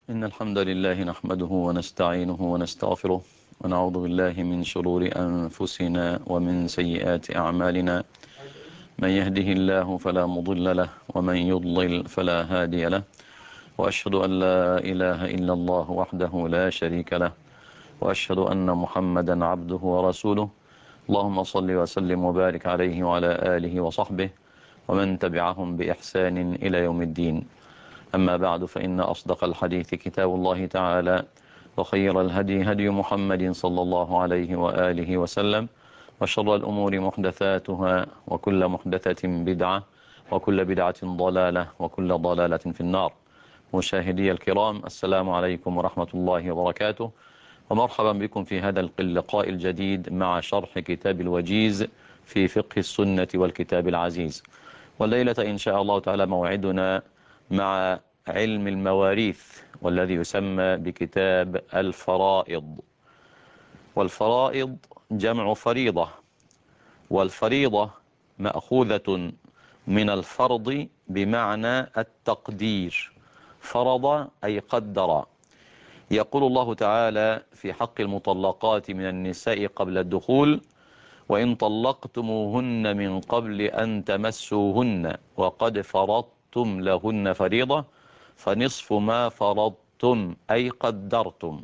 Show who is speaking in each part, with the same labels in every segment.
Speaker 1: إن الحمد لله نحمده ونستعينه ونستغفره ونعوذ بالله من شرور أنفسنا ومن سيئات أعمالنا. من يهده الله فلا مضل له ومن يضلل فلا هادي له، وأشهد أن لا إله إلا الله وحده لا شريك له، وأشهد أن محمدا عبده ورسوله. اللهم صل وسلم وبارك عليه وعلى آله وصحبه ومن تبعهم بإحسان إلى يوم الدين. أما بعد، فإن أصدق الحديث كتاب الله تعالى، وخير الهدي هدي محمد صلى الله عليه وآله وسلم، وشر الأمور محدثاتها، وكل محدثة بدعة، وكل بدعة ضلالة، وكل ضلالة في النار. مشاهدي الكرام، السلام عليكم ورحمة الله وبركاته، ومرحبا بكم في هذا اللقاء الجديد مع شرح كتاب الوجيز في فقه السنة والكتاب العزيز. والليلة إن شاء الله تعالى موعدنا مع علم المواريث، والذي يسمى بكتاب الفرائض. والفرائض جمع فريضة، والفريضة مأخوذة من الفرض بمعنى التقدير. فرض أي قدر. يقول الله تعالى في حق المطلقات من النساء قبل الدخول: وإن طلقتموهن من قبل أن تمسوهن وقد فرضتم لهن فريضة فنصف ما فرضتم أي قدرتم.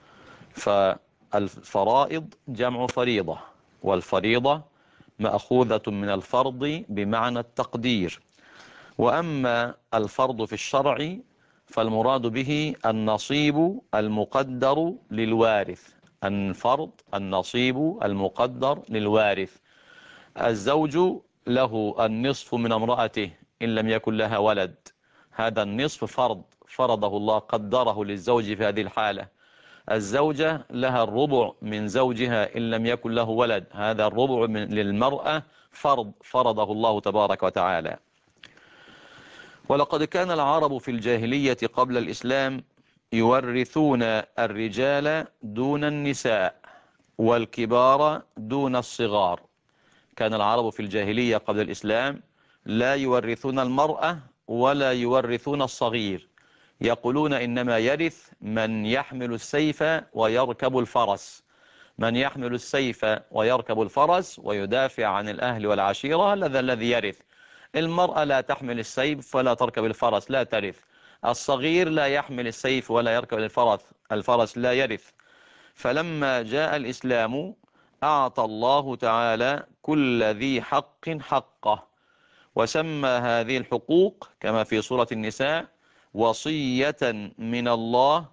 Speaker 1: فالفرائض جمع فريضة، والفريضة مأخوذة من الفرض بمعنى التقدير. وأما الفرض في الشرع فالمراد به النصيب المقدر للوارث. الفرض النصيب المقدر للوارث. الزوج له النصف من امرأته إن لم يكن لها ولد، هذا النصف فرض فرضه الله، قدره للزوج في هذه الحالة. الزوجة لها الربع من زوجها إن لم يكن له ولد، هذا الربع للمرأة فرض فرضه الله تبارك وتعالى. ولقد كان العرب في الجاهلية قبل الإسلام يورثون الرجال دون النساء، والكبار دون الصغار. كان العرب في الجاهلية قبل الإسلام لا يورثون المرأة ولا يورثون الصغير. يقولون إنما يرث من يحمل السيف ويركب الفرس. من يحمل السيف ويركب الفرس ويدافع عن الأهل والعشيرة، هذا الذي يرث. المرأة لا تحمل السيف ولا تركب الفرس، لا ترث. الصغير لا يحمل السيف ولا يركب الفرس لا يرث. فلما جاء الإسلام أعطى الله تعالى كل ذي حق حقه، وسمى هذه الحقوق كما في سورة النساء وصية من الله،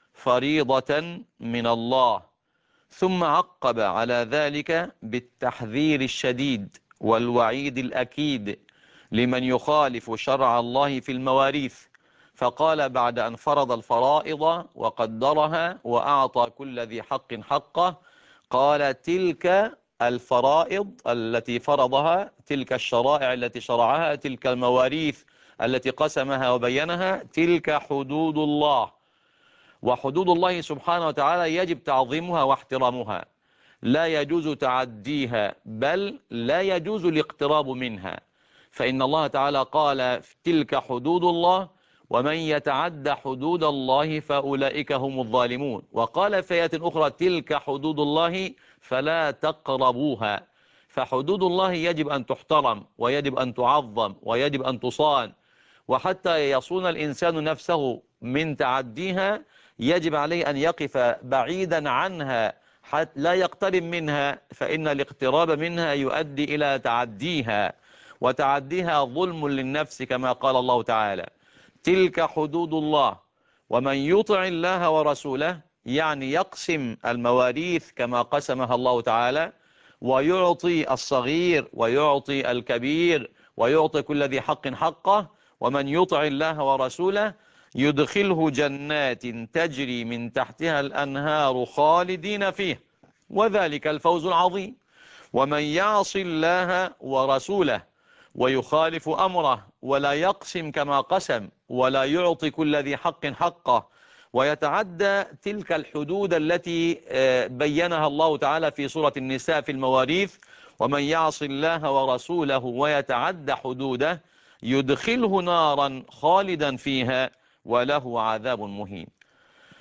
Speaker 1: فريضة من الله. ثم عقب على ذلك بالتحذير الشديد والوعيد الأكيد لمن يخالف شرع الله في المواريث. فقال بعد أن فرض الفرائض وقدرها وأعطى كل ذي حق حقه، قال: تلك الفرائض التي فرضها، تلك الشرائع التي شرعها، تلك المواريث التي قسمها وبينها، تلك حدود الله. وحدود الله سبحانه وتعالى يجب تعظيمها واحترامها، لا يجوز تعديها، بل لا يجوز الاقتراب منها. فإن الله تعالى قال: تلك حدود الله ومن يتعد حدود الله فأولئك هم الظالمون. وقال في آية أخرى: تلك حدود الله فلا تقربوها. فحدود الله يجب أن تحترم ويجب أن تعظم ويجب أن تصان. وحتى يصون الإنسان نفسه من تعديها يجب عليه أن يقف بعيدا عنها حتى لا يقترب منها، فإن الاقتراب منها يؤدي إلى تعديها، وتعديها ظلم للنفس كما قال الله تعالى: تلك حدود الله ومن يطع الله ورسوله، يعني يقسم المواريث كما قسمها الله تعالى، ويعطي الصغير ويعطي الكبير ويعطي كل ذي حق حقه. ومن يطع الله ورسوله يدخله جنات تجري من تحتها الأنهار خالدين فيه، وذلك الفوز العظيم. ومن يعص الله ورسوله ويخالف أمره ولا يقسم كما قسم ولا يعطي كل ذي حق حقه ويتعدى تلك الحدود التي بينها الله تعالى في سورة النساء في المواريث: ومن يعص الله ورسوله ويتعدى حدوده يدخله نارا خالدا فيها وله عذاب مهين.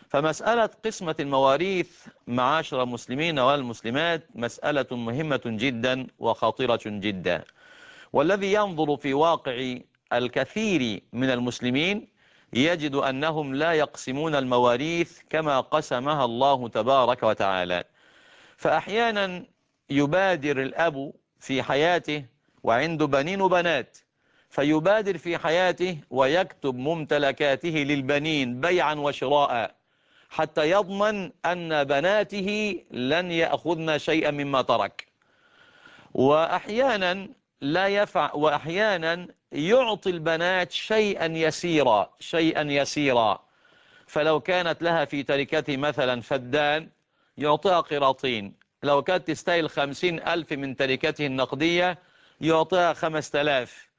Speaker 1: فمسألة قسمة المواريث معاشر المسلمين والمسلمات مسألة مهمة جدا وخطيرة جدا، والذي ينظر في واقع الكثير من المسلمين يجد أنهم لا يقسمون المواريث كما قسمها الله تبارك وتعالى. فأحيانا يبادر الأب في حياته وعنده بنين وبنات، فيبادر في حياته ويكتب ممتلكاته للبنين بيعا وشراء حتى يضمن أن بناته لن يأخذن شيئا مما ترك. وأحيانا لا يفعل، وأحيانا يعطي البنات شيئا يسيرا شيئا يسيرا. فلو كانت لها في تركته مثلا فدان يعطيها قراطين، لو كانت تستاهل 50,000 من تركته النقدية يعطيها 5,000.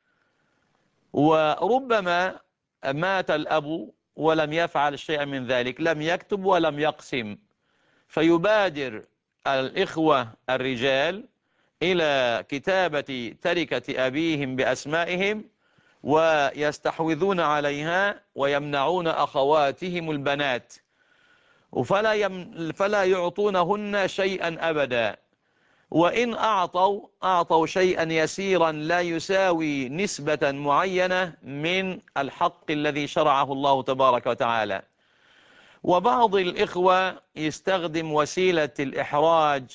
Speaker 1: وربما مات الأب ولم يفعل شيئا من ذلك، لم يكتب ولم يقسم، فيبادر الإخوة الرجال إلى كتابة تركة أبيهم بأسمائهم ويستحوذون عليها ويمنعون أخواتهم البنات، فلا يعطونهن شيئا أبدا. وإن أعطوا شيئا يسيرا لا يساوي نسبة معينة من الحق الذي شرعه الله تبارك وتعالى. وبعض الإخوة يستخدم وسيلة الإحراج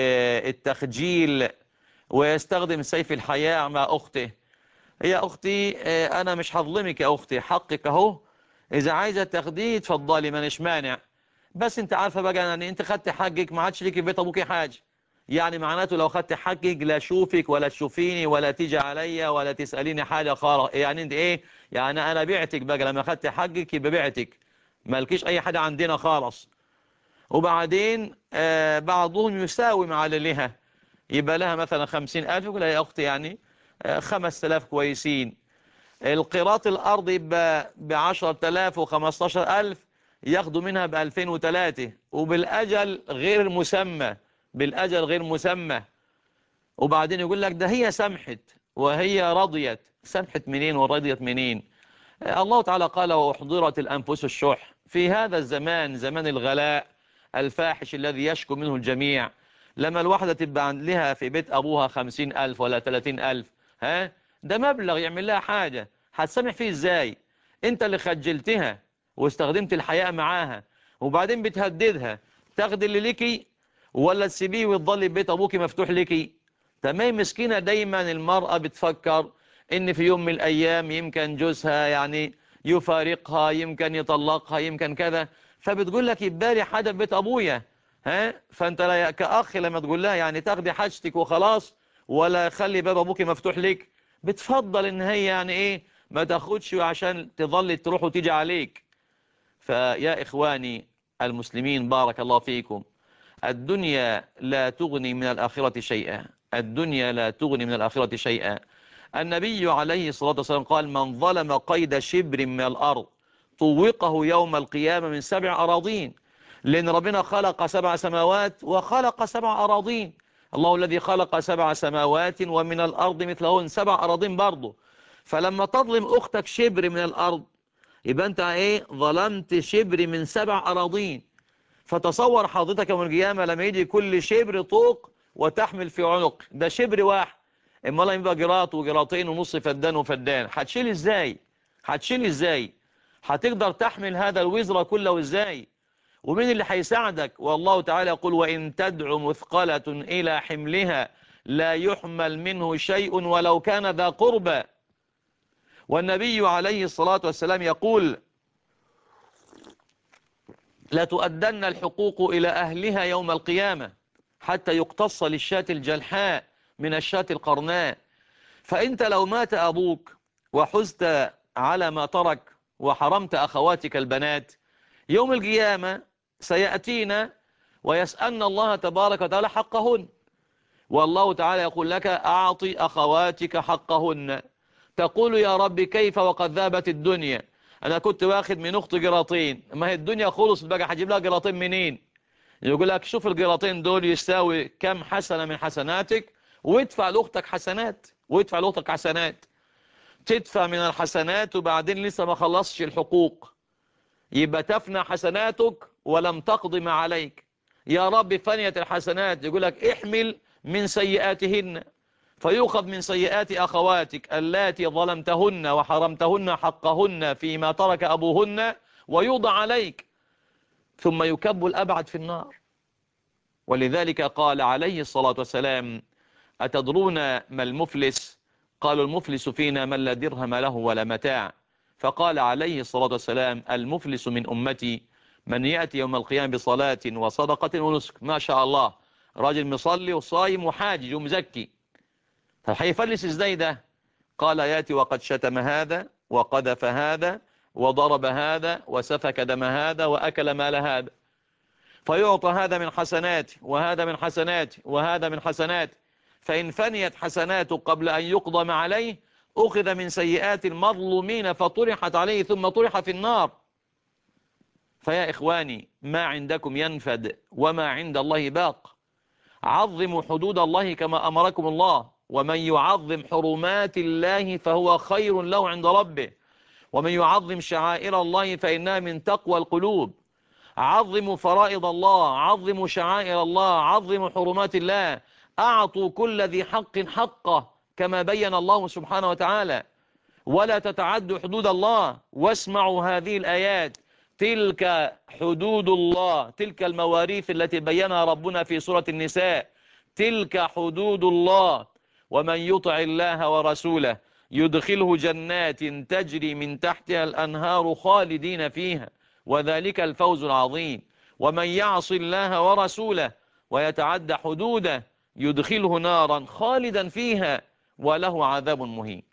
Speaker 1: والتخجيل ويستخدم سيف الحياء مع أخته. يا أختي أنا مش هظلمك يا أختي، حقك أهو، إذا عايزة تاخديه اتفضلي مانيش مانع، بس أنت عارفة بقى يعني أنت خدت حقك ما عادش ليكي في بيت أبوكي حاجة. يعني معناته لو خدت حقك لا أشوفك ولا تشوفيني ولا تيجي عليا ولا تسأليني حاجة خالص. يعني أنت إيه يعني أنا بعتك بقى لما خدت حقك يبقى بعتك، مالكيش أي حاجة عندنا خالص. وبعدين بعضهم يساوم على لها، يبقى لها مثلا 50,000 يقول لها يا أختي يعني 5,000 كويسين. القيراط الأرض يبقى ب10,000 و15,000 ياخدوا منها ب2003 وبالأجل غير مسمى، بالأجل غير مسمى. وبعدين يقول لك ده هي سمحت وهي رضيت. سمحت منين ورضيت منين؟ الله تعالى قال وأحضرت الأنفس الشح. في هذا الزمان زمان الغلاء الفاحش الذي يشكو منه الجميع، لما الواحدة تبقى لها في بيت أبوها 50,000 ولا 30,000، ده مبلغ يعمل لها حاجة، هتسامح فيه ازاي؟ انت اللي خجلتها واستخدمت الحياء معاها، وبعدين بتهددها تاخد اللي ليكي ولا تسيبيه وتضلي بيت أبوك مفتوح ليكي. تمام. مسكينة دايما المرأة بتفكر ان في يوم من الايام يمكن جوزها يعني يفارقها، يمكن يطلقها، يمكن كذا، فبتقول لك يبالي حاجة في بيت ابويا. فانت كأخ لما تقول لها يعني تاخدي حاجتك وخلاص ولا خلي باب ابوك مفتوح لك، بتفضل ان هي يعني ايه ما تاخدش عشان تظل تروح وتيجي عليك. فيا اخواني المسلمين بارك الله فيكم، الدنيا لا تغني من الآخرة شيئا، الدنيا لا تغني من الآخرة شيئا. النبي عليه الصلاة والسلام قال من ظلم قيد شبر من الأرض طوقه يوم القيامة من 7 أراضين. لأن ربنا خلق 7 سماوات وخلق 7 أراضين. الله الذي خلق 7 سماوات ومن الأرض مثلهن 7 أراضين برضه. فلما تظلم أختك شبر من الأرض يبقى أنت إيه ظلمت شبر من 7 أراضين. فتصور حضرتك يوم القيامة لما يجي كل شبر طوق وتحمل في عنق ده شبر واحد، اما الله يبقى جراط وجراطين ونص فدان وفدان، هتشيل ازاي؟ هتشيل ازاي؟ هتقدر تحمل هذا الوزر كله ازاي؟ ومين اللي هيساعدك؟ والله تعالى يقول وإن تدع مثقلة إلى حملها لا يحمل منه شيء ولو كان ذا قربى. والنبي عليه الصلاة والسلام يقول لا تؤدن الحقوق إلى أهلها يوم القيامة حتى يقتص للشاة الجلحاء من الشاة القرناء. فأنت لو مات أبوك وحزت على ما ترك وحرمت أخواتك البنات، يوم القيامة سيأتينا ويسألنا الله تبارك وتعالى حقهن، والله تعالى يقول لك أعطي أخواتك حقهن. تقول يا رب كيف وقد ذابت الدنيا، أنا كنت واخد من أختي قراطين، ما هي الدنيا خلص بقى هجيب لها قراطين منين؟ يقول لك شوف القراطين دول يساوي كم حسنة من حسناتك وادفع لأختك حسنات، وادفع لأختك حسنات، تدفع من الحسنات وبعدين لسه ما خلصش الحقوق. يبقى تفنى حسناتك ولم تقض ما عليك. يا رب فنيت الحسنات، يقول لك احمل من سيئاتهن، فيؤخذ من سيئات أخواتك اللاتي ظلمتهن وحرمتهن حقهن فيما ترك أبوهن، ويوضع عليك، ثم يكب الأبعد في النار. ولذلك قال عليه الصلاة والسلام: أتدرون ما المفلس؟ قالوا: المفلس فينا من لا درهم له ولا متاع. فقال عليه الصلاة والسلام: المفلس من أمتي من يأتي يوم القيامة بصلاة وصدقة ونسك. ما شاء الله، راجل مصلي وصايم وحاجج ومزكي، فهيفلس ازاي ده؟ قال: يأتي وقد شتم هذا وقذف هذا وضرب هذا وسفك دم هذا وأكل مال هذا، فيعطى هذا من حسنات وهذا من حسنات وهذا من حسنات، فإن فنيت حسناته قبل أن يقضى ما عليه أخذ من سيئات المظلومين فطرحت عليه ثم طرح في النار. فيا إخواني، ما عندكم ينفد وما عند الله باق. عظموا حدود الله كما أمركم الله، ومن يعظم حرمات الله فهو خير له عند ربه، ومن يعظم شعائر الله فإنها من تقوى القلوب. عظموا فرائض الله، عظموا شعائر الله، عظموا حرمات الله، أعطوا كل ذي حق حقه كما بين الله سبحانه وتعالى، ولا تتعدوا حدود الله. واسمعوا هذه الآيات: تلك حدود الله، تلك المواريث التي بينها ربنا في سورة النساء، تلك حدود الله. ومن يطع الله ورسوله يدخله جنات تجري من تحتها الأنهار خالدين فيها، وذلك الفوز العظيم. ومن يعص الله ورسوله ويتعدى حدوده يدخله نارا خالدا فيها وله عذاب مهين.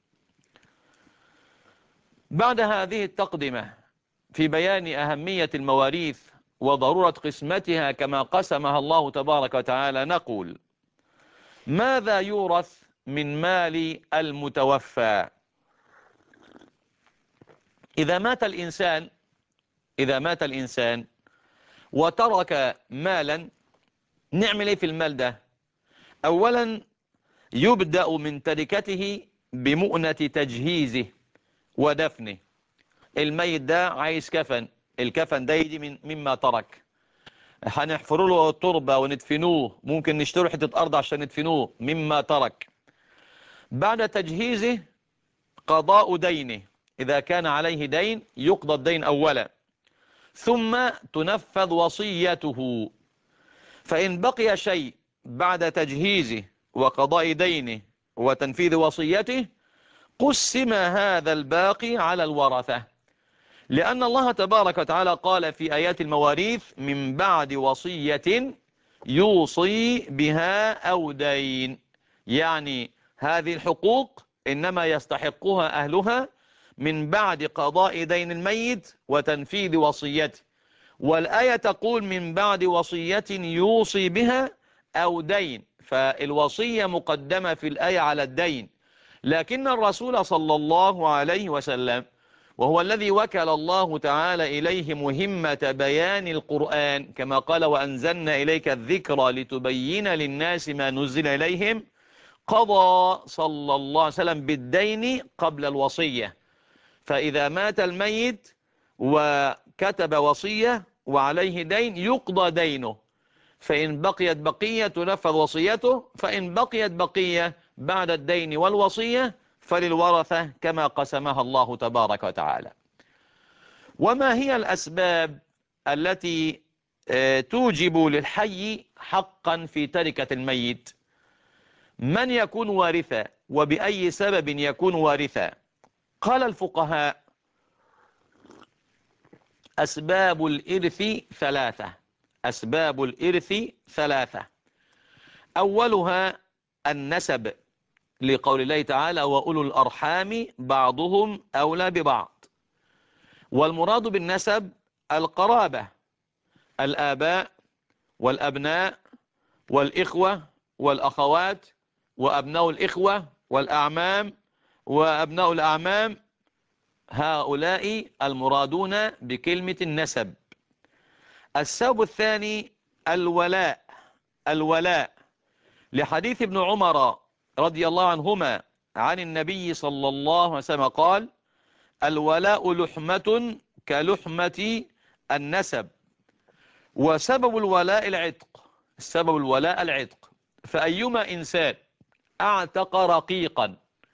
Speaker 1: بعد هذه التقدمة في بيان أهمية المواريث وضرورة قسمتها كما قسمها الله تبارك وتعالى، نقول: ماذا يورث من مال المتوفى؟ إذا مات الإنسان وترك مالا، نعمل إيه في المال ده؟ أولا يبدأ من تركته بمؤنة تجهيزه ودفنه. الميت ده عايز كفن، الكفن ده يجي مما ترك، هنحفر له التربة وندفنوه، ممكن نشتري حتة أرض عشان ندفنوه، مما ترك. بعد تجهيزه قضاء دينه، إذا كان عليه دين يقضى الدين أولا، ثم تنفذ وصيته. فإن بقي شيء بعد تجهيزه وقضاء دينه وتنفيذ وصيته قسم هذا الباقي على الورثة، لأن الله تبارك وتعالى قال في آيات المواريث: من بعد وصية يوصي بها أو دين. يعني هذه الحقوق إنما يستحقها أهلها من بعد قضاء دين الميت وتنفيذ وصيته. والآية تقول من بعد وصية يوصي بها أو دين، فالوصية مقدمة في الآية على الدين. لكن الرسول صلى الله عليه وسلم، وهو الذي وكل الله تعالى إليه مهمة بيان القرآن، كما قال: وأنزلنا إليك الذكر لتبين للناس ما نزل إليهم، قضى صلى الله عليه وسلم بالدين قبل الوصية. فإذا مات الميت وكتب وصية وعليه دين يقضى دينه، فإن بقيت بقية تنفذ وصيته، فإن بقيت بقية بعد الدين والوصية فللورثة كما قسمها الله تبارك وتعالى. وما هي الأسباب التي توجب للحي حقا في تركة الميت؟ من يكون وارثا وبأي سبب يكون وارثا؟ قال الفقهاء: أسباب الإرث ثلاثة. أسباب الإرث ثلاثة. أولها النسب، لقول الله تعالى: وأولو الأرحام بعضهم أولى ببعض. والمراد بالنسب القرابة، الآباء والأبناء والإخوة والأخوات وأبناء الإخوة والأعمام وأبناء الأعمام، هؤلاء المرادون بكلمة النسب. السبب الثاني الولاء. الولاء لحديث ابن عمر رضي الله عنهما عن النبي صلى الله عليه وسلم قال: الولاء لحمة كلحمة النسب. وسبب الولاء العتق، سبب الولاء العتق. فأيما إنسان أعتق رقيقا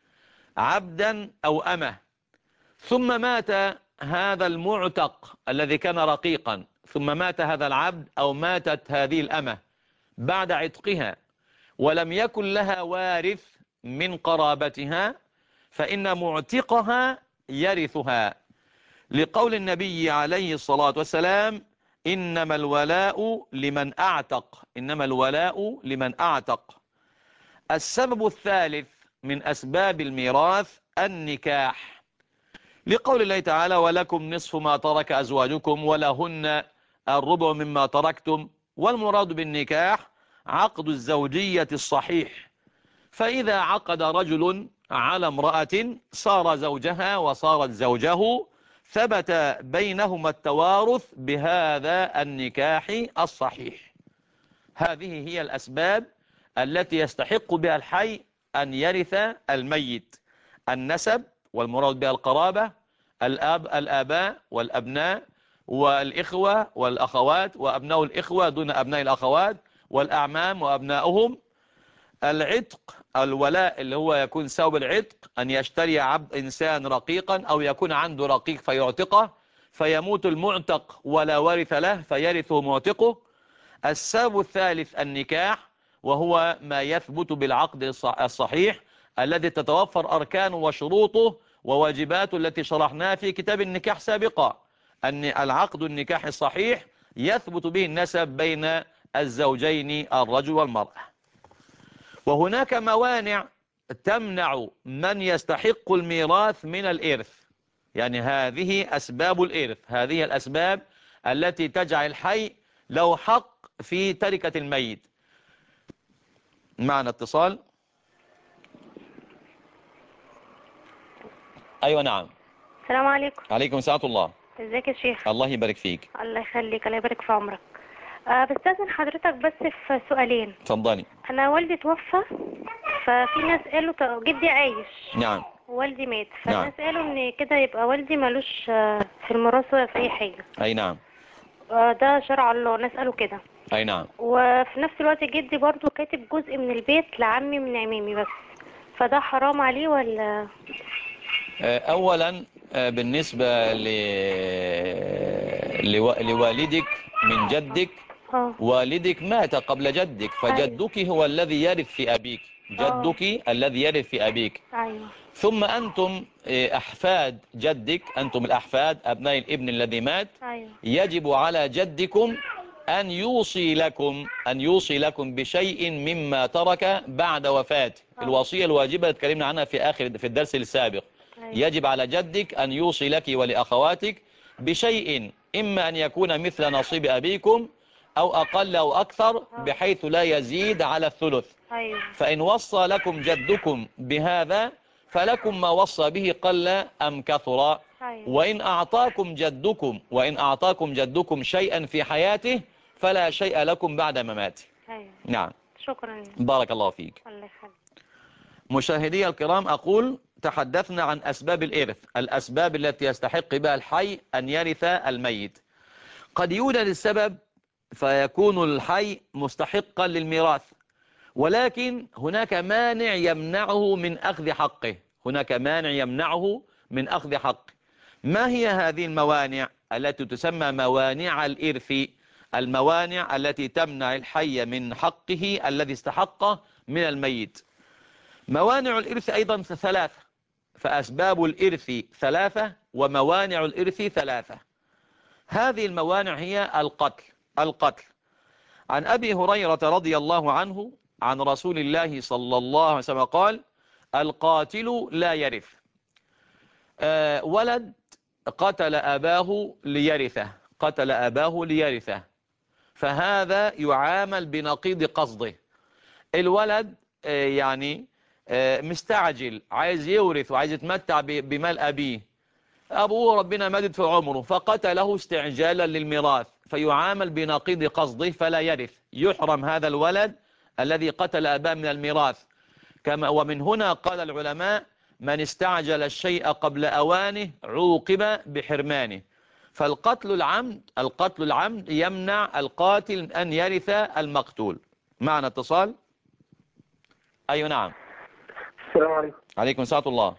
Speaker 1: عبدا أو أمه، ثم مات هذا المعتق الذي كان رقيقا، ثم مات هذا العبد أو ماتت هذه الأمة بعد عتقها، ولم يكن لها وارث من قرابتها، فإن معتقها يرثها، لقول النبي عليه الصلاة والسلام: إنما الولاء لمن أعتق، إنما الولاء لمن أعتق. السبب الثالث من أسباب الميراث النكاح، لقول الله تعالى: ولكم نصف ما ترك أزواجكم ولهن الربع مما تركتم. والمراد بالنكاح عقد الزوجية الصحيح، فإذا عقد رجل على امرأة صار زوجها وصارت زوجه، ثبت بينهما التوارث بهذا النكاح الصحيح. هذه هي الأسباب التي يستحق بها الحي أن يرث الميت: النسب، والمراد بها القرابة، الآباء والأبناء والإخوة والأخوات وأبناء الإخوة دون أبناء الأخوات، والأعمام وأبناؤهم. العتق، الولاء اللي هو يكون سبب العتق أن يشتري عبد إنسان رقيقا، أو يكون عنده رقيق فيعتقه، فيموت المعتق ولا ورث له فيرثه معتقه. السبب الثالث النكاح، وهو ما يثبت بالعقد الصحيح الذي تتوفر أركانه وشروطه وواجباته التي شرحناها في كتاب النكاح سابقا. أن العقد النكاح الصحيح يثبت به النسب بين الزوجين الرجل والمرأة. وهناك موانع تمنع من يستحق الميراث من الإرث، يعني هذه أسباب الإرث، هذه الأسباب التي تجعل الحي له حق في تركة الميت. معنا اتصال. أيوة نعم.
Speaker 2: السلام عليكم.
Speaker 1: عليكم السلام ورحمة الله.
Speaker 2: ازيك يا شيخ؟
Speaker 1: الله يبارك فيك.
Speaker 2: الله يخليك، الله يبارك في عمرك. بستأذن حضرتك بس في سؤالين.
Speaker 1: اتفضلي.
Speaker 2: انا والدي توفى، ففي ناس قالوا جدي عايش.
Speaker 1: نعم.
Speaker 2: والدي مات،
Speaker 1: نعم.
Speaker 2: فالناس قالوا ان كده يبقى والدي ملوش في الميراث ولا في اي حاجه.
Speaker 1: أي نعم.
Speaker 2: ده شرع الله، ناس قالوا كده.
Speaker 1: أي نعم.
Speaker 2: وفي نفس الوقت جدي برضو كاتب جزء من البيت لعمي من عمامي بس، فده حرام عليه ولا؟
Speaker 1: أولا بالنسبة لوالدك من جدك، والدك مات قبل جدك، فجدك هو الذي يرث في أبيك، جدك الذي يرث في أبيك.
Speaker 2: أيوة.
Speaker 1: ثم أنتم أحفاد جدك، أنتم الأحفاد أبناء الابن الذي مات.
Speaker 2: أيوة.
Speaker 1: يجب على جدكم أن يوصي لكم بشيء مما ترك بعد وفاته. الوصية الواجبة اتكلمنا عنها في الدرس السابق. يجب على جدك أن يوصي لك ولأخواتك بشيء، إما أن يكون مثل نصيب أبيكم أو أقل أو أكثر، بحيث لا يزيد على الثلث. فإن وصى لكم جدكم بهذا فلكم ما وصى به قل أم كثر. وإن أعطاكم جدكم شيئا في حياته فلا شيء لكم بعد مماته. نعم.
Speaker 2: شكرا.
Speaker 1: بارك الله فيك.
Speaker 2: الله يخليك.
Speaker 1: مشاهدي الكرام، أقول تحدثنا عن أسباب الإرث، الأسباب التي يستحق بها الحي أن يرث الميت. قد يوجد السبب فيكون الحي مستحقا للميراث، ولكن هناك مانع يمنعه من أخذ حقه، هناك مانع يمنعه من أخذ حقه. ما هي هذه الموانع التي تسمى موانع الإرث؟ الموانع التي تمنع الحي من حقه الذي استحقه من الميت. موانع الإرث أيضا ثلاثة، فأسباب الإرث ثلاثة وموانع الإرث ثلاثة. هذه الموانع هي القتل. عن أبي هريرة رضي الله عنه عن رسول الله صلى الله عليه وسلم قال: القاتل لا يرث. ولد قتل أباه ليرثه، فهذا يعامل بنقيض قصده. الولد يعني مستعجل، عايز يورث وعايز يتمتع بمال أبيه، أبوه ربنا مدد في عمره فقتله استعجالا للميراث، فيعامل بنقيض قصده فلا يرث، يحرم هذا الولد الذي قتل أباه من الميراث. ومن هنا قال العلماء: من استعجل الشيء قبل أوانه عوقب بحرمانه. القتل العمد يمنع القاتل أن يرث المقتول. معنا اتصال. أي نعم.
Speaker 3: السلام عليكم.
Speaker 1: عليكم السلام ورحمة الله.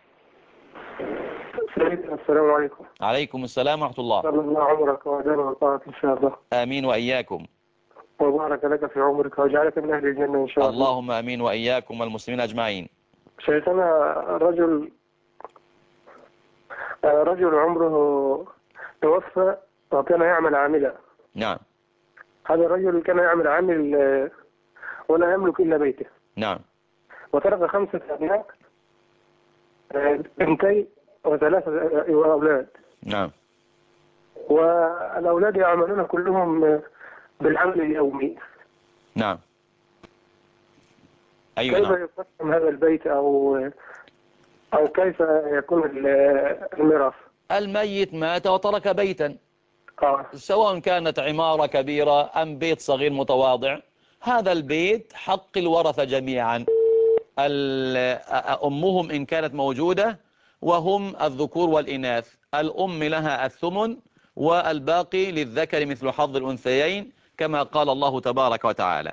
Speaker 3: السلام عليكم.
Speaker 1: عليكم السلام ورحمة الله.
Speaker 3: صلى الله عمرك وأجل وطاعك إن شاء الله.
Speaker 1: آمين وإياكم.
Speaker 3: وبارك لك في عمرك وجعلك من أهل الجنة إن شاء الله.
Speaker 1: اللهم آمين وإياكم والمسلمين أجمعين.
Speaker 3: شيخنا، رجل عمره توفى وكان يعمل عاملا.
Speaker 1: نعم.
Speaker 3: هذا الرجل كان يعمل عامل ولا يملك إلا بيته.
Speaker 1: نعم.
Speaker 3: وترك 5 أبناء، بنتين و3 أولاد.
Speaker 1: نعم.
Speaker 3: والأولاد يعملون كلهم بالعمل اليومي.
Speaker 1: نعم. أيوة.
Speaker 3: كيف
Speaker 1: نعم.
Speaker 3: يقسم هذا البيت أو كيف يكون الميراث؟
Speaker 1: الميت مات وترك بيتا، سواء كانت عمارة كبيرة أم بيت صغير متواضع، هذا البيت حق الورثة جميعا. أمهم إن كانت موجودة، وهم الذكور والإناث. الأم لها الثمن والباقي للذكر مثل حظ الأنثيين كما قال الله تبارك وتعالى.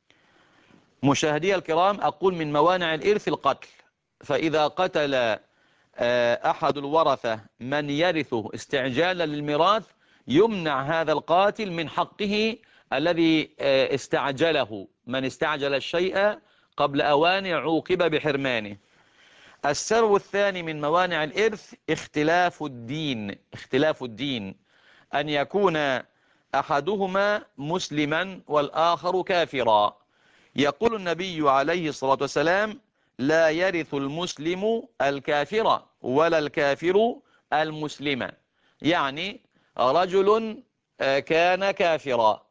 Speaker 1: مشاهدي الكرام، أقول من موانع الإرث القتل، فإذا قتل أحد الورثة من يرثه استعجالا للميراث يمنع هذا القاتل من حقه الذي استعجله. من استعجل الشيء قبل أوانه عوقب بحرمانه. السبب الثاني من موانع الإرث اختلاف الدين. اختلاف الدين، أن يكون أحدهما مسلما والآخر كافرا. يقول النبي عليه الصلاة والسلام: لا يرث المسلم الكافر ولا الكافر المسلم. يعني رجل كان كافرا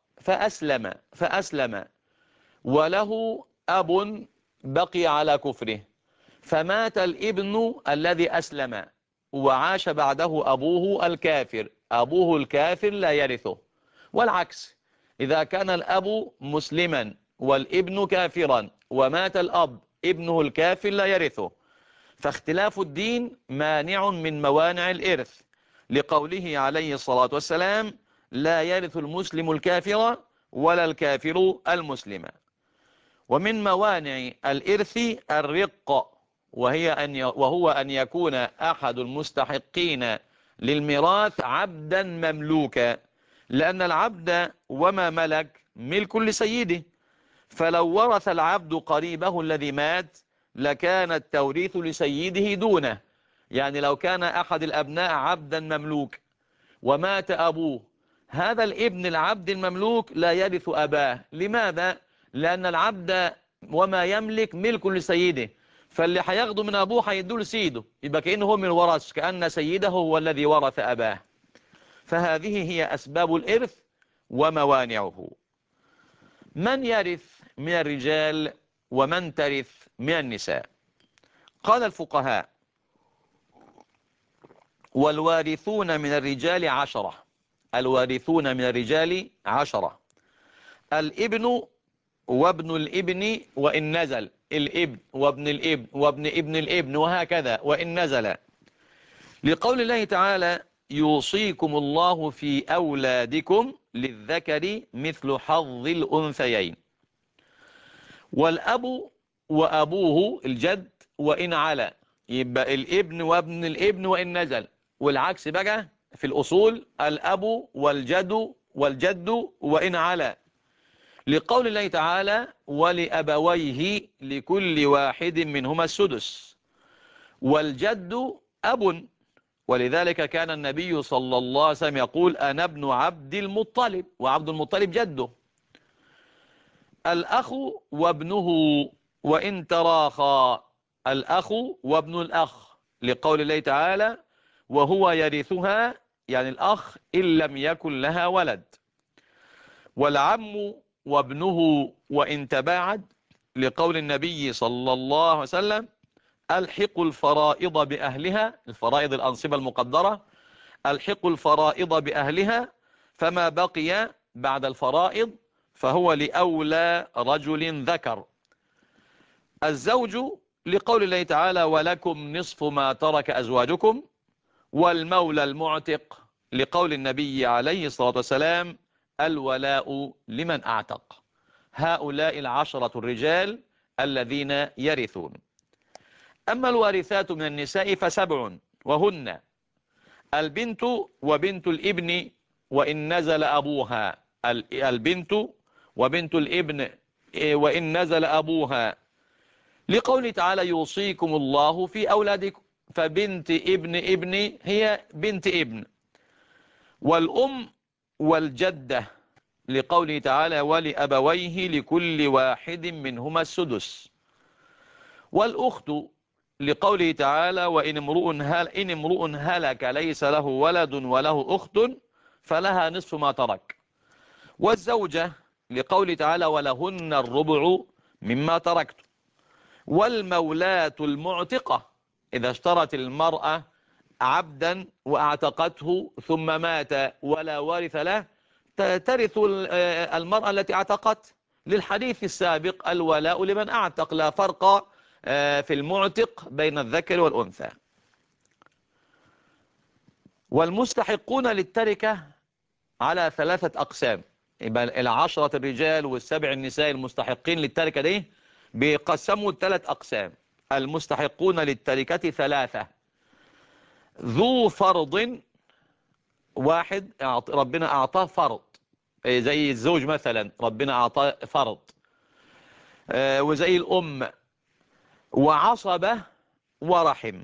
Speaker 1: فأسلم وله أب بقي على كفره، فمات الابن الذي أسلم وعاش بعده أبوه الكافر. أبوه الكافر لا يرثه. والعكس، إذا كان الأب مسلما والابن كافرا ومات الأب ابنه الكافر لا يرثه. فاختلاف الدين مانع من موانع الإرث، لقوله عليه الصلاة والسلام: لا يرث المسلم الكافر ولا الكافر المسلم. ومن موانع الإرث الرق، وهو أن يكون أحد المستحقين للميراث عبدا مملوكا، لأن العبد وما ملك ملك لسيده، فلو ورث العبد قريبه الذي مات لكان التوريث لسيده دونه. يعني لو كان أحد الأبناء عبدا مملوك ومات أبوه، هذا الابن العبد المملوك لا يرث أباه. لماذا؟ لأن العبد وما يملك ملك لسيده، فاللي هياخده من أبوه هيدوه لسيده، يبقى كأنه هو من الورث، كأن سيده هو الذي ورث أباه. فهذه هي أسباب الإرث وموانعه. من يرث من الرجال ومن ترث من النساء؟ قال الفقهاء: والوارثون من الرجال 10. الوارثون من الرجال 10: الابن وابن الابن وإن نزل، الابن وابن الابن وابن ابن الابن وهكذا وإن نزل، لقول الله تعالى: يوصيكم الله في أولادكم للذكر مثل حظ الأنثيين. والأب وأبوه الجد وإن علا، يبقى الابن وابن الابن وإن نزل. والعكس بقى في الأصول: الأب والجد وإن علا، لقول الله تعالى: ولأبويه لكل واحد منهما السدس. والجد أب، ولذلك كان النبي صلى الله عليه وسلم يقول: أنا ابن عبد المطلب، وعبد المطلب جده. الأخ وابنه وإن تراخى، الأخ وابن الأخ، لقول الله تعالى: وهو يرثها، يعني الأخ إن لم يكن لها ولد. والعم وابنه وإن تباعد، لقول النبي صلى الله عليه وسلم: ألحقوا الفرائض بأهلها، الفرائض الأنصبة المقدرة، ألحقوا الفرائض بأهلها، فما بقي بعد الفرائض فهو لأولى رجل ذكر. الزوج، لقول الله تعالى: ولكم نصف ما ترك أزواجكم. والمولى المعتق لقول النبي عليه الصلاة والسلام: الولاء لمن أعتق. هؤلاء العشرة الرجال الذين يرثون. أما الوارثات من النساء فسبع، وهن: البنت وبنت الابن وإن نزل أبوها. البنت وبنت الابن وإن نزل أبوها، لقوله تعالى: يوصيكم الله في أولادكم. فبنت ابن ابن هي بنت ابن. والأم والجدة، لقوله تعالى: ولأبويه لكل واحد منهما السدس. والأخت، لقوله تعالى: وإن امرؤ هلك ليس له ولد وله أخت فلها نصف ما ترك. والزوجة، لقوله تعالى: ولهن الربع مما تركت. والمولاة المعتقة، إذا اشترت المرأة عبدا وأعتقته ثم مات ولا وارث له، ترث المرأة التي اعتقت، للحديث السابق: الولاء لمن أعتق. لا فرق في المعتق بين الذكر والأنثى. والمستحقون للتركة على ثلاثة أقسام. يبقى العشرة الرجال والسبع النساء المستحقين للتركة دي بيقسموا ثلاث أقسام. المستحقون للتركة ثلاثة: ذو فرض، واحد ربنا أعطاه فرض، زي الزوج مثلا ربنا أعطاه فرض، وزي الأم، وعصبة، ورحم.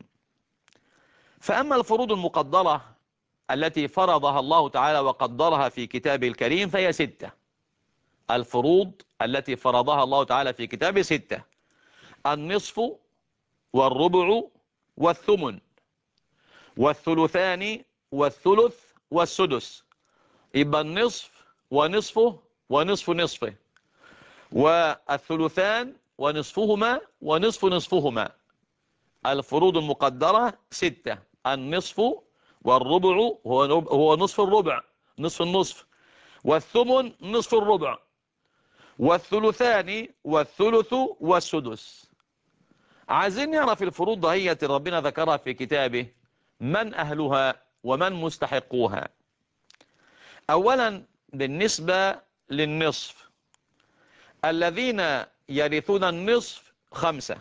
Speaker 1: فأما الفروض المقدرة التي فرضها الله تعالى وقدرها في كتابه الكريم فهي ستة. الفروض التي فرضها الله تعالى في كتابه ستة: النصف والربع والثمن والثلثان والثلث والسدس. يبقى النصف ونصفه ونصف نصفه، والثلثان ونصفهما ونصف نصفهما. الفروض المقدرة ستة: النصف والربع هو نصف الربع، نصف النصف، والثمن نصف الربع، والثلثان والثلث والسدس. عايزين نعرف الفروض دهية ربنا ذكرها في كتابه، من أهلها ومن مستحقوها. أولا بالنسبة للنصف، الذين يرثون النصف خمسة.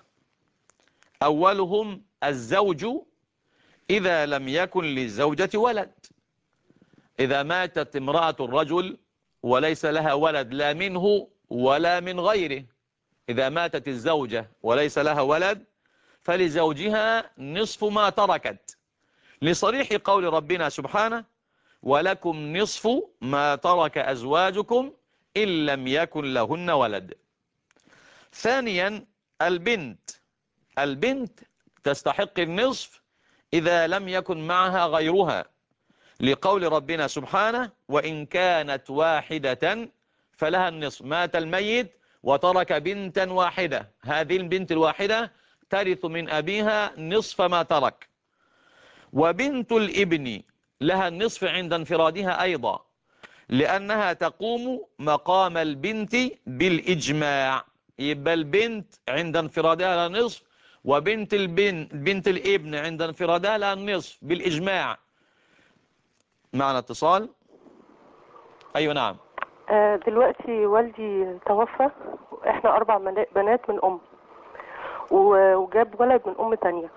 Speaker 1: أولهم الزوج إذا لم يكن للزوجة ولد. إذا ماتت امرأة الرجل وليس لها ولد لا منه ولا من غيره، إذا ماتت الزوجة وليس لها ولد فلزوجها نصف ما تركت، لصريح قول ربنا سبحانه: ولكم نصف ما ترك أزواجكم إن لم يكن لهن ولد. ثانيا البنت، البنت تستحق النصف إذا لم يكن معها غيرها، لقول ربنا سبحانه: وإن كانت واحدة فلها النصف. مات الميت وترك بنتا واحدة، هذه البنت الواحدة ترث من أبيها نصف ما ترك. وبنت الابن لها النصف عند انفرادها أيضا، لأنها تقوم مقام البنت بالإجماع. يبقى البنت عند انفرادها لها نصف، وبنت بنت الابن عند انفرادها لها النصف بالإجماع. معنا اتصال. أيوة نعم.
Speaker 4: دلوقتي والدي توفى، احنا 4 بنات من ام، وجاب ولد من ام تانية.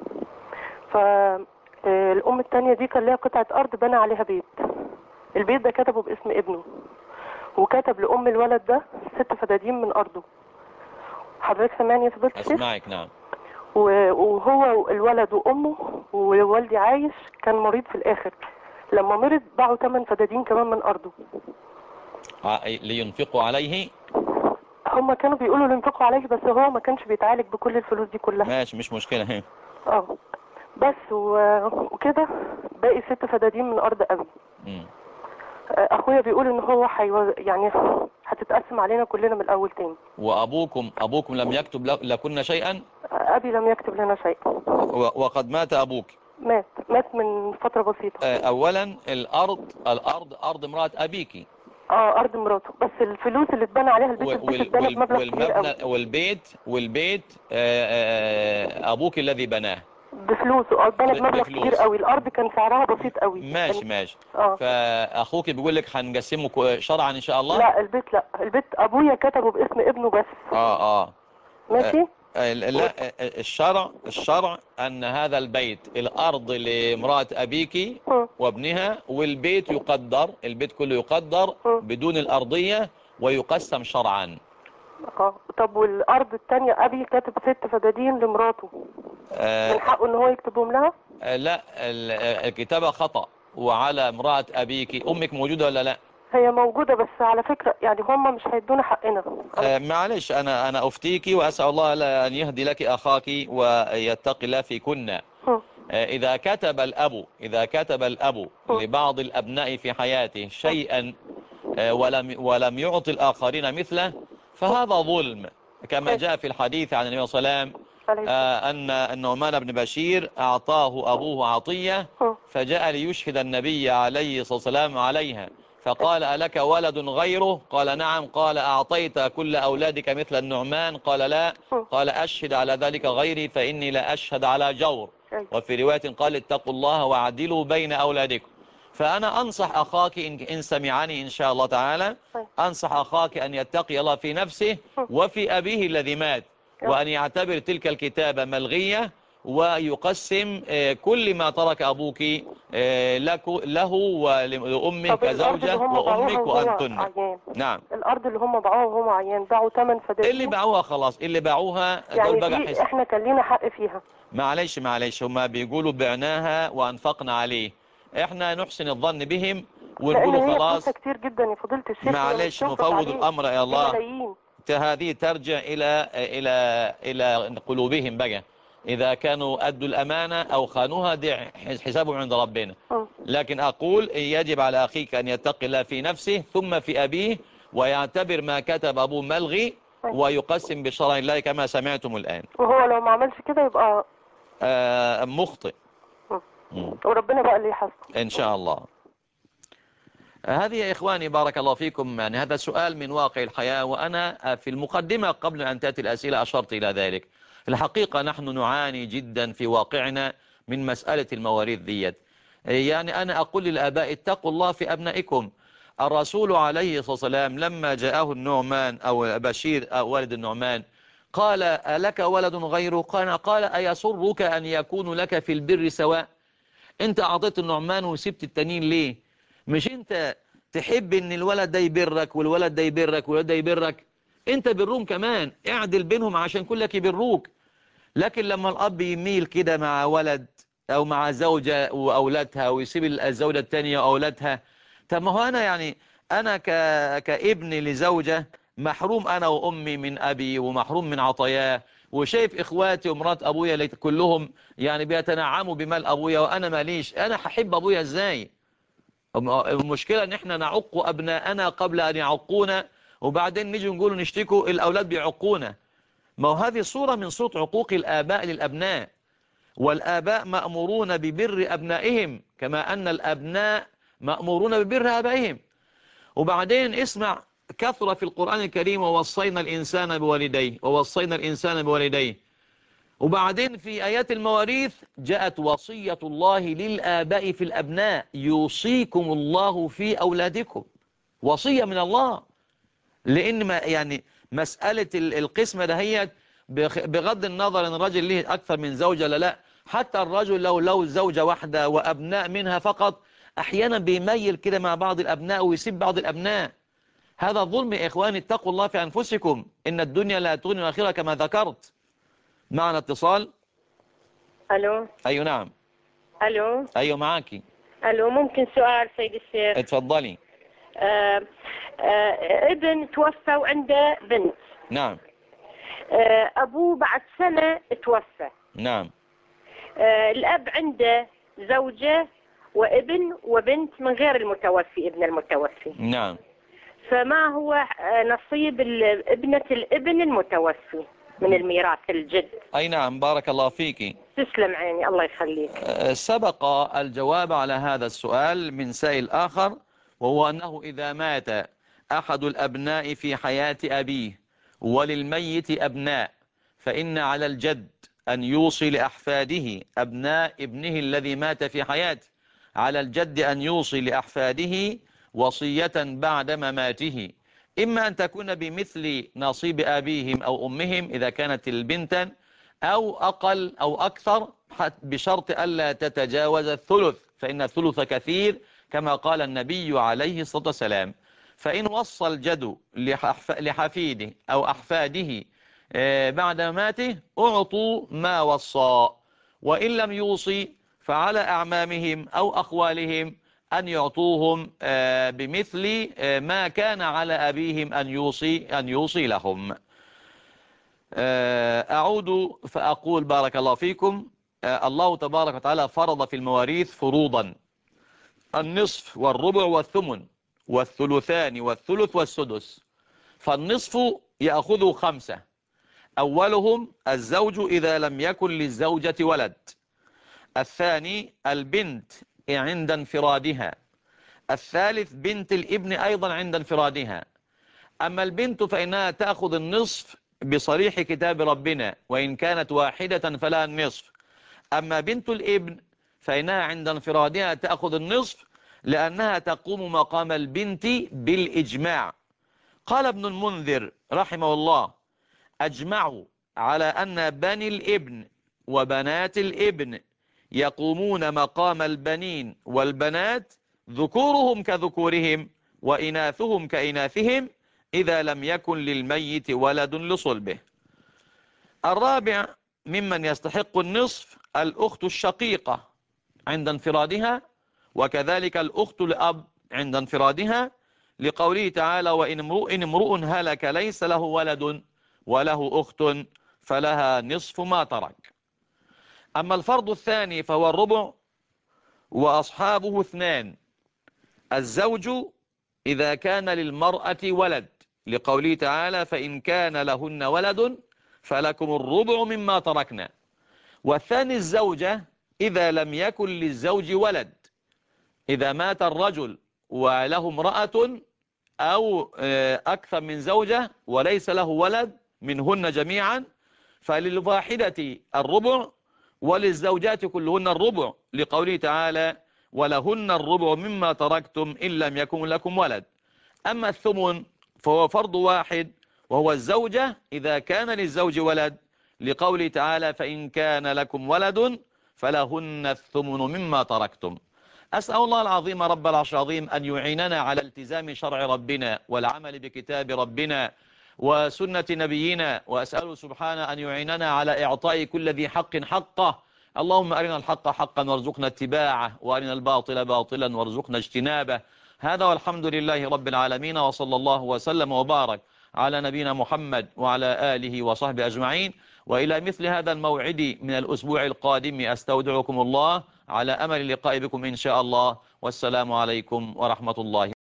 Speaker 4: فالام التانية دي كان لها قطعة ارض بنى عليها بيت. البيت ده كتبه باسم ابنه، وكتب لام الولد ده 6 فدادين من ارضه. حضرتك سامعني يا فضيلة الشيخ؟
Speaker 1: أسمعك نعم.
Speaker 4: وهو الولد وامه، ووالدي عايش كان مريض في الاخر. لما مرض باعوا 8 فدادين كمان من ارضه
Speaker 1: لينفقوا عليه.
Speaker 4: هما كانوا بيقولوا ينفقوا عليه، بس هو ما كانش بيتعالج بكل الفلوس دي كلها.
Speaker 1: ماشي مش مشكلة هي.
Speaker 4: بس وكده باقي 6 فدادين من ارض ابي. اخويا بيقول ان هو يعني هتتقسم علينا كلنا من الاول تاني.
Speaker 1: وابوكم لم يكتب لكن شيئا؟
Speaker 4: ابي لم يكتب لنا شيئا.
Speaker 1: وقد مات ابوك؟
Speaker 4: مات من فترة بسيطة.
Speaker 1: اولا الارض ارض امرأة ابيك.
Speaker 4: ارض مراته، بس الفلوس اللي اتبنى عليها البيت اتبنى بمبلغ كبير قوي.
Speaker 1: والبيت ابوك الذي بناه.
Speaker 4: بفلوس وقضانا بمبلغ
Speaker 1: بفلوس.
Speaker 4: كبير قوي. الارض كان سعرها بسيط قوي.
Speaker 1: ماشي ماشي.
Speaker 4: اه.
Speaker 1: فاخوك بيقول لك هنقسمه شرعا ان شاء الله.
Speaker 4: لا البيت، لا البيت ابويا كتبه باسم ابنه بس.
Speaker 1: اه
Speaker 4: ماشي.
Speaker 1: لا، الشرع ان هذا البيت الارض لامرأة ابيك وابنها، والبيت يقدر، البيت كله يقدر بدون الارضية ويقسم شرعا.
Speaker 4: طب والارض التانية ابي كاتب 6 فدادين لمراته، من حقه ان هو يكتبهم لها؟
Speaker 1: لا، الكتابة خطأ وعلى امرأة ابيك. امك موجودة ولا لا؟
Speaker 4: هي موجودة، بس على فكرة يعني هم مش هيدونا حقنا.
Speaker 1: معلش، انا افتيك واسال الله ان يهدي لك اخاك ويتقي الله في كنا. اذا كتب الاب لبعض الابناء في حياته شيئا ولم يعطي الاخرين مثله، فهذا ظلم، كما جاء في الحديث عن النبي صلى الله عليه وسلم ان النعمان بن بشير اعطاه ابوه عطية، فجاء ليشهد النبي عليه الصلاة والسلام عليها، فقال: ألك ولد غيره؟ قال: نعم. قال: أعطيت كل أولادك مثل النعمان؟ قال: لا. قال: أشهد على ذلك غيري فإني لا أشهد على جور. وفي رواية قال: اتقوا الله واعدلوا بين أولادكم. فأنا أنصح أخاك إن سمعني إن شاء الله تعالى، أنصح أخاك أن يتقي الله في نفسه وفي أبيه الذي مات، وأن يعتبر تلك الكتابة ملغية، ويقسم كل ما ترك أبوك له ولأمك كزوجة وأمك وأنتن. نعم.
Speaker 4: الأرض اللي هم باعوها وهم عيان، باعوا 8 فدادين.
Speaker 1: اللي باعوها خلاص، اللي باعوها
Speaker 4: يعني
Speaker 1: دول بقى
Speaker 4: دي احنا كان لينا حق فيها.
Speaker 1: معلش هم بيقولوا بعناها وأنفقنا عليه، احنا نحسن الظن بهم ونقولوا
Speaker 4: لأن هي
Speaker 1: خلاص.
Speaker 4: فلوسها كتير جدا يا فضيلة الشيخ.
Speaker 1: معلش، نفوض الأمر إلى الله.
Speaker 4: ملايين.
Speaker 1: هذه ترجع إلى قلوبهم بقى، إذا كانوا أدوا الأمانة أو خانوها دي حسابهم عند ربنا. لكن أقول يجب على أخيك أن يتقي الله في نفسه ثم في أبيه، ويعتبر ما كتب أبوه ملغي، ويقسم بشرع الله كما سمعتم الآن.
Speaker 4: وهو لو ما عملش كده يبقى
Speaker 1: مخطئ،
Speaker 4: وربنا بقى اللي يحاسبه
Speaker 1: إن شاء الله. هذه يا إخواني بارك الله فيكم، يعني هذا سؤال من واقع الحياة، وأنا في المقدمة قبل أن تأتي الأسئلة أشرت إلى ذلك. الحقيقة نحن نعاني جدا في واقعنا من مسألة المواريث ديت. يعني أنا أقول للآباء: اتقوا الله في أبنائكم. الرسول عليه الصلاة والسلام لما جاءه النعمان أو بشير أو والد النعمان قال: ألك ولد غيره؟ قال: أيسرك أن يكون لك في البر سواء؟ أنت أعطيت النعمان وسبت التانيين ليه؟ مش انت تحب ان الولد ده يبرك والولد ده يبرك والولد ده يبرك؟ انت برهم كمان، اعدل بينهم عشان كلك يبروك. لكن لما الاب يميل كده مع ولد او مع زوجة واولادها ويسيب الزوجة التانية واولادها، طب ما هو انا يعني انا كابن لزوجة محروم انا وامي من ابي ومحروم من عطاياه، وشايف اخواتي ومرات ابويا كلهم يعني بيتنعموا بمال ابويا وانا ماليش. انا هحب ابويا ازاي؟ المشكلة ان احنا نعق ابناءنا قبل ان يعقونا، وبعدين نيجي نقول نشتكوا الاولاد بيعقونا. ما هو هذه صورة من صوت عقوق الاباء للابناء، والاباء مأمورون ببر ابنائهم كما ان الابناء مأمورون ببر ابائهم. وبعدين اسمع، كثرة في القرآن الكريم: ووصينا الانسان بوالديه ووصينا الانسان بوالديه. وبعدين في آيات المواريث جاءت وصية الله للآباء في الأبناء: يوصيكم الله في أولادكم. وصية من الله. لأن ما يعني مسألة القسمة دهيت بغض النظر أن الرجل له أكثر من زوجة لا، حتى الرجل لو زوجة واحدة وأبناء منها فقط، أحيانا بيميل كده مع بعض الأبناء ويسيب بعض الأبناء. هذا ظلم يا إخواني. اتقوا الله في أنفسكم، إن الدنيا لا تغني الآخرة كما ذكرت. معنا اتصال.
Speaker 5: الو.
Speaker 1: ايوه نعم.
Speaker 5: الو.
Speaker 1: ايوه معاكي.
Speaker 5: الو، ممكن سؤال سيد الشيخ؟
Speaker 1: اتفضلي.
Speaker 5: ابن توفى وعنده بنت.
Speaker 1: نعم.
Speaker 5: ابوه بعد سنة توفى.
Speaker 1: نعم.
Speaker 5: الاب عنده زوجة وابن وبنت من غير المتوفي، ابن المتوفي.
Speaker 1: نعم.
Speaker 5: فما هو نصيب ابنة الابن المتوفي من الميراث الجد؟
Speaker 1: اي نعم، بارك الله فيك.
Speaker 5: تسلم عيني، الله يخليك.
Speaker 1: سبق الجواب على هذا السؤال من سائل آخر، وهو أنه إذا مات أحد الأبناء في حياة أبيه وللميت أبناء، فإن على الجد أن يوصي لأحفاده أبناء ابنه الذي مات في حياته، على الجد أن يوصي لأحفاده وصية بعد مماته، إما أن تكون بمثل نصيب أبيهم أو أمهم إذا كانت البنتا، أو أقل أو أكثر، بشرط ألا تتجاوز الثلث، فإن الثلث كثير كما قال النبي عليه الصلاة والسلام. فإن وصى الجد لحفيده أو أحفاده بعد مماته أعطوا ما وصى، وإن لم يوصي فعلى أعمامهم أو أخوالهم أن يعطوهم بمثل ما كان على أبيهم أن يوصي لهم. أعود فأقول بارك الله فيكم. الله تبارك وتعالى فرض في المواريث فروضا: النصف والربع والثمن والثلثان والثلث والسدس. فالنصف يأخذ 5، أولهم الزوج إذا لم يكن للزوجة ولد، الثاني البنت عند انفرادها، الثالث بنت الابن أيضا عند انفرادها. أما البنت فإنها تأخذ النصف بصريح كتاب ربنا، وإن كانت واحدة فلا النصف. أما بنت الابن فإنها عند انفرادها تأخذ النصف، لأنها تقوم مقام البنت بالإجماع. قال ابن المنذر رحمه الله: أجمعوا على أن بني الابن وبنات الابن يقومون مقام البنين والبنات، ذكورهم كذكورهم وإناثهم كإناثهم، إذا لم يكن للميت ولد لصلبه. الرابع ممن يستحق النصف الأخت الشقيقة عند انفرادها، وكذلك الأخت الأب عند انفرادها، لقوله تعالى: وإن امرؤ هلك ليس له ولد وله أخت فلها نصف ما ترك. أما الفرض الثاني فهو الربع، وأصحابه 2: الزوج إذا كان للمرأة ولد، لقوله تعالى: فإن كان لهن ولد فلكم الربع مما تركنا. والثاني الزوجة إذا لم يكن للزوج ولد، إذا مات الرجل وله امرأة أو أكثر من زوجة وليس له ولد منهن جميعا، فللواحدة الربع وللزوجات كلهن الربع، لقوله تعالى: ولهن الربع مما تركتم إن لم يكن لكم ولد. أما الثمن فهو فرض واحد، وهو الزوجة إذا كان للزوج ولد، لقوله تعالى: فإن كان لكم ولد فلهن الثمن مما تركتم. أسأل الله العظيم رب العرش العظيم أن يعيننا على التزام شرع ربنا والعمل بكتاب ربنا وسنة نبينا، وأسأله سبحانه أن يعيننا على إعطاء كل ذي حق حقه. اللهم أرنا الحق حقا وارزقنا اتباعه، وأرنا الباطل باطلا وارزقنا اجتنابه. هذا والحمد لله رب العالمين، وصلى الله وسلم وبارك على نبينا محمد وعلى آله وصحبه أجمعين. وإلى مثل هذا الموعد من الأسبوع القادم أستودعكم الله، على أمل اللقاء بكم إن شاء الله، والسلام عليكم ورحمة الله.